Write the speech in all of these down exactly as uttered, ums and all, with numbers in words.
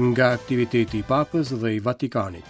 nga aktiviteti i Papës dhe i Vatikanit.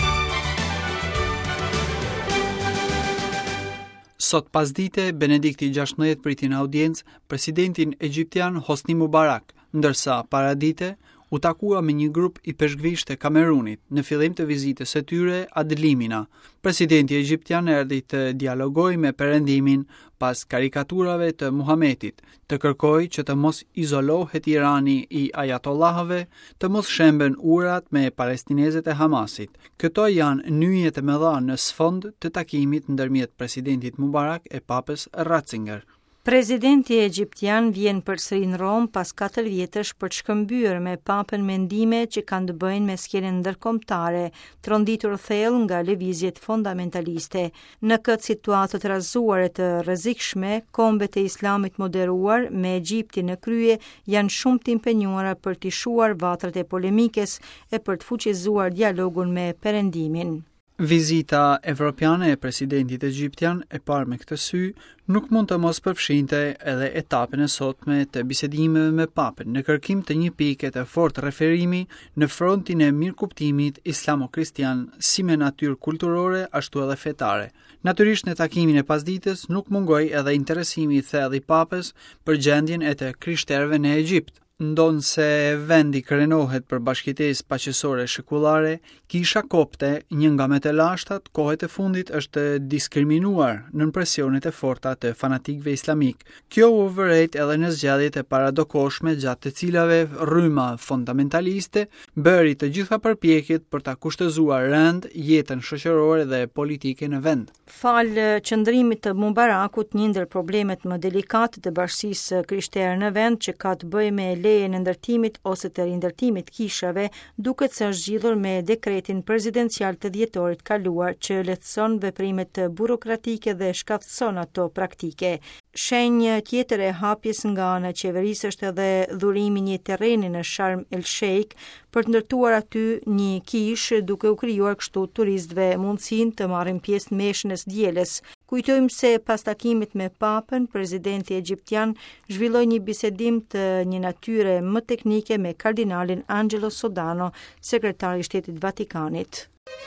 Sot pasdite, Benedikti gjashtëdhjetë priti në audiencë presidentin egjiptian Hosni Mubarak, ndërsa paradite u takua me një grup i peshqvish të Kamerunit në fillim të vizitës së tyre Adlimina. Presidenti egjiptian erdhi të dialogojë me Perëndimin pas karikaturave të Muhamedit, të kërkojë që të mos izolohet Irani i ajatollahëve, të mos shemben urat me palestinezët e Hamasit. Këto janë nyjet e mëdha në sfond të takimit ndërmjet presidentit Mubarak e Papës Ratzinger. Presidenti egjiptian vjen përsëri në Rom pas katër vjetësh për të shkëmbyer me papën mendime që kanë të bëjnë me skenën ndërkombëtare, tronditur thellë nga lëvizjet fundamentaliste. Në këtë situatë të rrëzuar e të rrezikshme, kombet e Islamit moderuar me Egjiptin në krye janë shumë të impenjuara për të shuar vatrat e polemikës e për të fuqizuar dialogun me Perëndimin. Vizita evropiane e presidentit egjiptian e parë me këtë sy nuk mund të mos përfshinte edhe etapën e sotme të bisedimeve me papën në kërkim të një pike të fortë referimi në frontin e mirëkuptimit islamo-kristian si me natyrë kulturore ashtu edhe fetare. Natyrisht në takimin e pasdites nuk mungoi edhe interesimi i thellë i papës për gjendjen e të krishterëve në Egjipt. Ndonë se vendi krenohet për bashkëtesë paqësore shekullare, Kisha Kopte, një nga më të lashtat kohët e fundit, është diskriminuar nën presionet e forta të fanatikëve islamik. Kjo u vërejt edhe në zgjedhjet e paradokoshme gjatë të cilave rryma fundamentaliste bëri të gjitha përpjekjet për ta kushtëzuar rënd jetën shoqërore dhe politike në vend. Fal qëndrimit të Mubarakut, një ndër problemet më delikate të bashkisë krishtere në vend që ka të bëjë me lejen e ndërtimit ose të rindërtimit kishave, duket se është zgjidhur me dekretin prezidencial të dhjetorit kaluar që lehtëson veprimet burokratike dhe shkatëson ato praktike. Shenjë tjetër e hapjes nga ana e qeverisë është edhe dhurimi një terreni në Sharm el Sheikh për të ndërtuar aty një kishë, duke u krijuar kështu turistëve mundësinë të marrin pjesë në meshën e së dielës. Kujtojmë se pas takimit me papën, presidenti egjiptian zhvilloi një bisedim të një natyre më teknike me kardinalin Angelo Sodano, sekretari i Shtetit Vatikanit.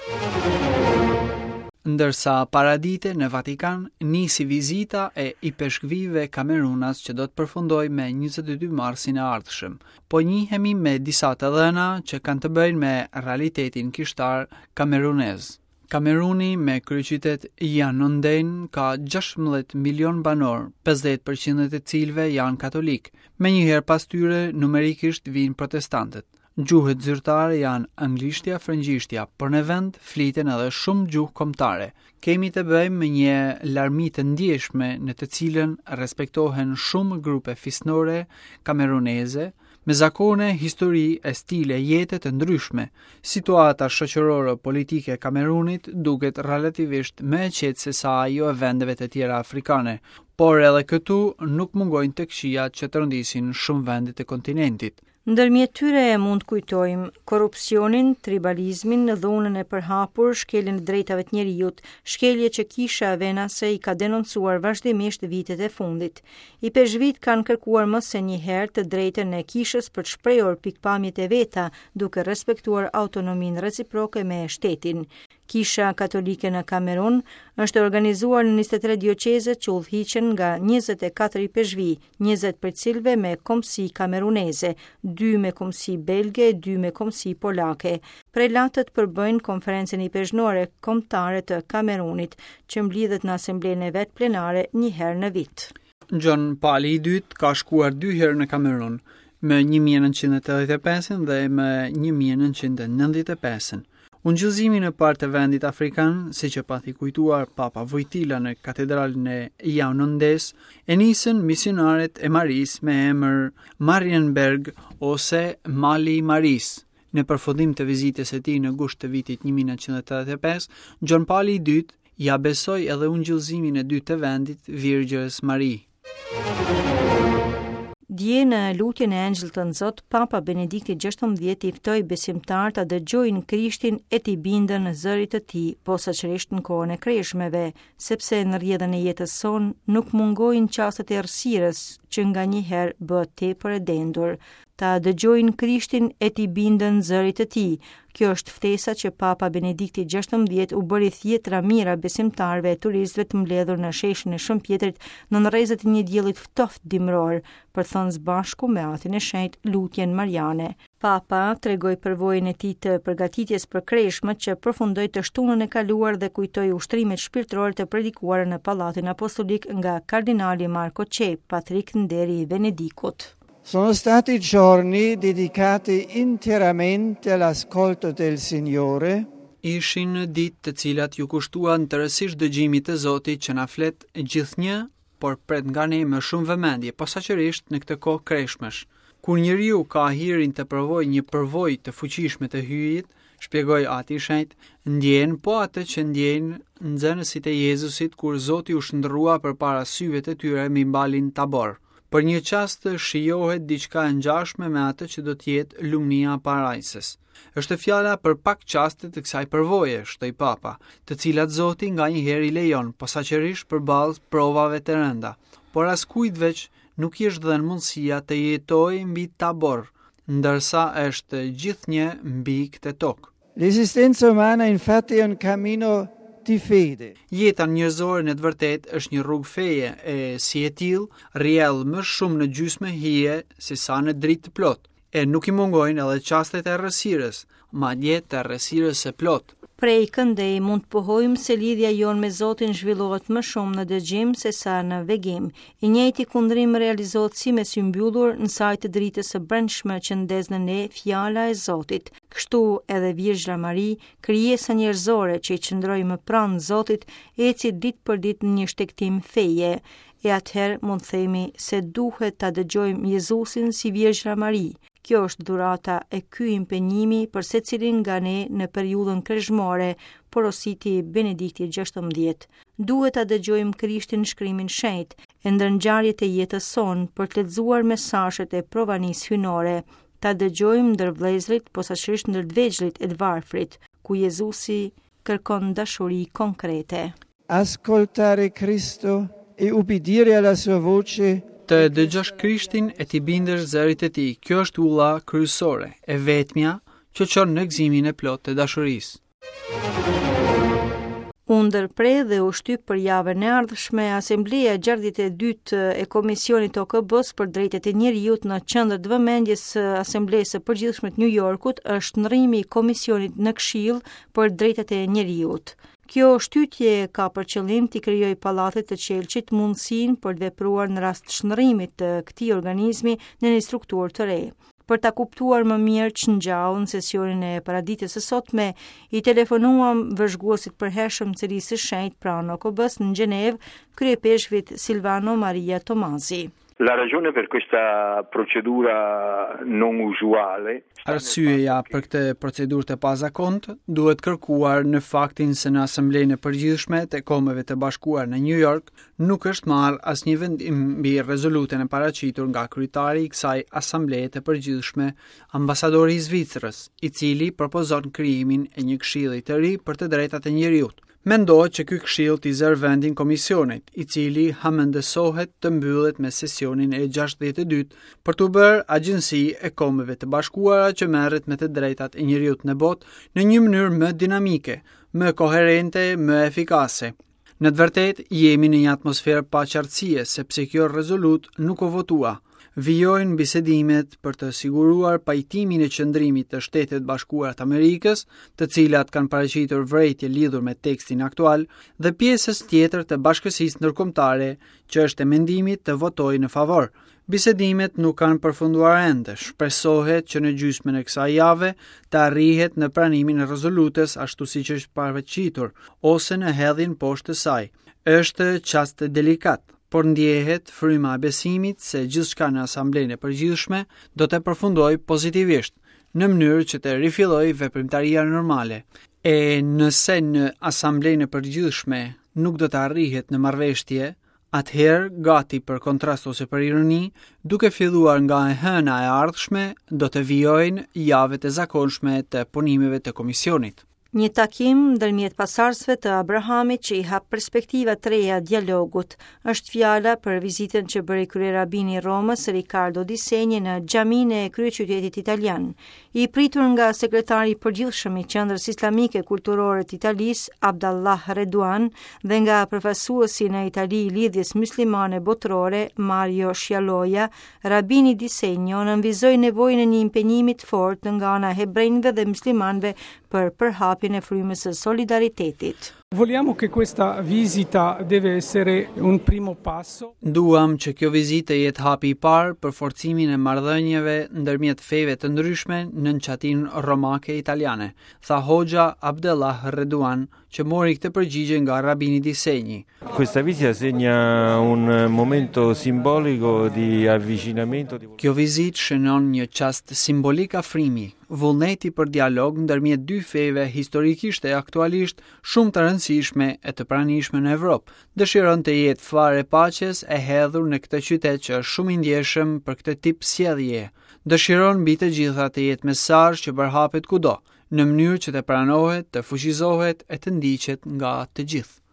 Ndërsa paradite në Vatikan nisi vizita e i peshqvive Kamerunas që do të përfundoj me njëzet e dy marsin e ardhshëm, po njihemi me disa të dhëna që kanë të bëjnë me realitetin kishtar kamerunez. Kameruni me kryeqytet Yaoundé ka gjashtëmbëdhjetë milion banor, pesëdhjetë përqind të cilëve janë katolik. Menjëherë pas tyre numerikisht vijnë protestantët. Gjuhët zyrtare janë anglishtja, frëngjishtja, por në vend fliten edhe shumë gjuhë kombëtare. Kemi të bëjmë me një larmi të ndjeshme në të cilën respektohen shumë grupe fisnore kameruneze, me zakone, histori e stile jete të ndryshme. Situata shoqërore politike e Kamerunit duket relativisht më e qetë se sa ajo e vendeve të tjera afrikane, por edhe këtu nuk mungojnë të këqijat që të rëndisin shumë vende të kontinentit. Ndërmjet tyre e mund kujtojmë korrupsionin, tribalizmin, dhunën e përhapur, shkeljen e drejtave të njerëzit, shkelje që Kisha Venase i ka denoncuar vazhdimisht vitet e fundit. I peshqvit kanë kërkuar më së një herë të drejtën e Kishës për të shprehur pikpamjet e veta, duke respektuar autonominë reciproke me shtetin. Kisha Katolike në Kamerun është organizuar në njëzet e tre dioqeze që udhëhiqen nga njëzet e katër i peshqvi, njëzet për cilëve me komsi kameruneze, dy me komsi belge, dy me komsi polake. Prelatët përbëjnë konferencën i peshqnore kombëtare të Kamerunit, që mblidhet në asemblenë e vet plenare një herë në vit. John Pali i dytë ka shkuar dy herë në Kamerun, me një mijë e nëntëqind e tetëdhjetë e pesë dhe me një mijë e nëntëqind e nëntëdhjetë e pesë. Ungjillëzimi në partë të vendit afrikan, siç e pati kujtuar Papa Wojtyla në katedralin e Yaoundés, e nisën misionaret e Maris me emër Marienberg ose Mali Maris. Në përfundim të vizitës së tij në gusht të vitit një mijë e nëntëqind e tetëdhjetë e pesë, John Paul i dytë ja besoi edhe ungjillëzimin e dytë të vendit Virgjës Mari. Dje në lutjen e Angjëll të Nzot, Papa Benedikti gjashtëmbëdhjetë i ftoi besimtarët ta dëgjojnë Krishtin e t'i bindën në zërit të tij, posaçërisht në kohën e kreshmeve, sepse në rrjedhën e jetës son nuk mungojnë çastet e errësirës që nga një herë bëhet tepër e dendur. Ta dëgjojnë Krishtin e t'i bindën zërit të tij. Kjo është ftesa që Papa Benedikti gjashtëmbëdhjetë u bëri thjetëra mira besimtarëve e turistëve të mbledhur në sheshin e Shëmpjetrit në rrezet e një diellit ftoft dimror, për thënë së bashku me atin e shenjtë lutjen mariane. Papa tregoi përvojën e tij të përgatitjes për kreshmët që përfundoi të shtunën e kaluar dhe kujtoi ushtrimet shpirtërore të predikuara në Pallatin Apostolik nga kardinali Marco Cep, patrik nderi i Venedikut. Sono stati giorni dedicati interamente all'ascolto del Signore. Ishin ditë të cilat ju kushtuan tërësisht dëgjimit të Zotit që na flet gjithnjë, por pret nga ne me shumë vëmendje, posaçërisht në këtë kohë kreshmesh. Kur njeriu ka hirin të provojë një përvojë të fuqishme të hyjit, shpjegoi ati i shenjtë, ndjen po atë që ndjen nxënësit e Jezusit kur Zoti u shndërrua përpara syve të tyre mbi malin Tabor. Për një çast shijohet diçka e ngjashme me atë që do të jetë lumnia e parajsës. Është fjala për pak çaste të kësaj përvoje, shtoi Papa, të cilat Zoti nganjëherë i lejon, posaçërisht përballë provave të rënda. Por askujt veç nuk i është dhënë mundësia të jetojë mbi Tabor, ndërsa është gjithnjë mbi këtë tokë. L'esistenza umana infatti è un cammino di fede. Jeta njerëzore në të vërtetë është një rrugë feje e si e tillë rrjedh më shumë në gjysmë hije se sa në dritë të plotë, e nuk i mungojnë edhe çastet e errësirës, madje të errësirës së plotë. Prej këndej mund të pohojmë se lidhja jonë me Zotin zhvillohet më shumë në dëgjim se sa në vegim. I njëjti kundrim realizohet si me sy mbyllur në saj të dritës së brendshme që ndez në ne fjala e Zotit. Kështu edhe Virgjëra Mari, krijesa njerëzore që i qëndroi më pranë Zotit, eci ditë për ditë në një shtektim feje. E atëherë mund themi se duhet ta dëgjojmë Jezusin si Virgjëra Mari. Kjo është dhurata e ky impenjimi për secilin nga ne në periudhën kreshmore, porositi Benedikti gjashtëmbëdhjetë. Duhet ta dëgjojmë Krishtin në shkrimin shenjtë, e ndër ngjarjet e jetës sonë për të lexuar mesazhet e provanisë hynore, ta dëgjojmë ndër vëllezërit, posaçërisht ndër të vegjëlit e të varfrit, ku Jezusi kërkon dashuri konkrete. Ascoltare Cristo e ubbidire alla sua voce. Të dëgjosh Krishtin e t'i bindesh zërit e tij. Kjo është ulla kryesore, e vetmja që çon në gëzimin e plotë të dashurisë. U ndërprer dhe u shtyp për javën e ardhshme Asembleja e gjardhjet e dytë e Komisionit O K B-s për drejtat e njerëzit në qendër të vëmendjes së Asamblesë së Përgjithshme të New Yorkut është ndrrimi i Komisionit në Këshill për drejtat e njerëzit. Kjo shtytje ka për qëllim t'i krijojë Pallatit të Qelçit mundësinë për të vepruar në rast të shndërrimit të këtij organizmi në një strukturë të re. Për ta kuptuar më mirë ç'ngjall në sesionin e paraditës së sotme, i telefonuam vëzhguesit përhershëm të Cilisë së Shenjtë pranë O K B-s në Gjenevë, kryepeshkuvit Silvano Maria Tomazi. La ragione per questa procedura non usuale. Arsyeja për këtë procedurë të pazakontë duhet kërkuar në faktin se në Asamblenë e Përgjithshme të Kombeve të Bashkuara në New York nuk është marrë asnjë vendim mbi rezolutën e paraqitur nga kryetari i kësaj Asambleje të Përgjithshme, ambasadori i Zvicrës, i cili propozon krijimin e një këshilli të ri për të drejtat e njerëzit. Mendohet që ky këshill t'i zërë vendin komisionit, i cili hamendësohet të mbyllet me sesionin e gjashtëdhjetë e dytë për të bërë agjenci e Kombeve të Bashkuara që merret me të drejtat e njerëzit në botë në një mënyrë më dinamike, më koherente, më efikase. Në të vërtetë, jemi në një atmosferë pa qartësie, sepse kjo rezolut nuk u votua. Vijojnë bisedimet për të siguruar pajtimin e qëndrimit të Shtetet Bashkuara të Amerikës, të cilat kanë paraqitur vërejtje lidhur me tekstin aktual, dhe pjesës tjetër të bashkësisë ndërkombëtare që është e mendimit të votojë në favor. Bisedimet nuk kanë përfunduar ende. Shpresohet që në gjysmën e kësaj jave të arrihet në pranimin e rezolutës ashtu siç është paraqitur, ose në hedhjen poshtë të saj. Është çast delikat, por ndjehet fryma e besimit se gjithçka në Asamblenë e Përgjithshme do të përfundojë pozitivisht, në mënyrë që të rifillojë veprimtaria normale. E nëse në Asamblenë e Përgjithshme nuk do të arrihet në marrëveshje, atëherë gati për kontrast ose për ironi, duke filluar nga e hëna e ardhshme, do të vijojnë javet e zakonshme të punimeve të komisionit. Një takim ndërmjet pasardhësve të Abrahamit që i hap perspektiva të reja dialogut. Është fjala për vizitën që bëri kryerabini i Romës Riccardo Di Segni në xhaminë e kryeqytetit italian. I pritur nga sekretari i përgjithshëm i Qendrës Islamike Kulturore të Italisë, Abdallah Reduan, dhe nga përfaqësuesi në Itali i lidhjes muslimane botërore, Mario Scialoia, rabini Di Segni nënvizoi nevojën e një impenjimi të fortë nga ana e hebrejve dhe muslimanëve për përhapjen e frymës së solidaritetit. Vogliamo che questa visita deve essere un primo passo. Duam që kjo vizitë jetë hapi i parë për forcimin e marrëdhënieve ndërmjet feve të ndryshme në nënçatinë romake italiane, tha Hoxha Abdallah Reduan, që mori këtë përgjigje nga rabini Di Segni. Questa visita segna un momento simbolico di avvicinamento. Kjo vizitë shënon një çast simbolik afrimi, vullneti për dialog ndërmjet dy feve historikisht e aktualisht shumë të rëndësishme e të pranishme në Evropë. Dëshiron të jetë fare paqes e hedhur në këtë qytet që është shumë i ndjeshëm për këtë tip sjellje. Dëshiron mbi të gjitha të jetë mesazh që përhapet kudo, në mënyrë që të pranohet, të fuqizohet e të ndiqet nga të gjithë.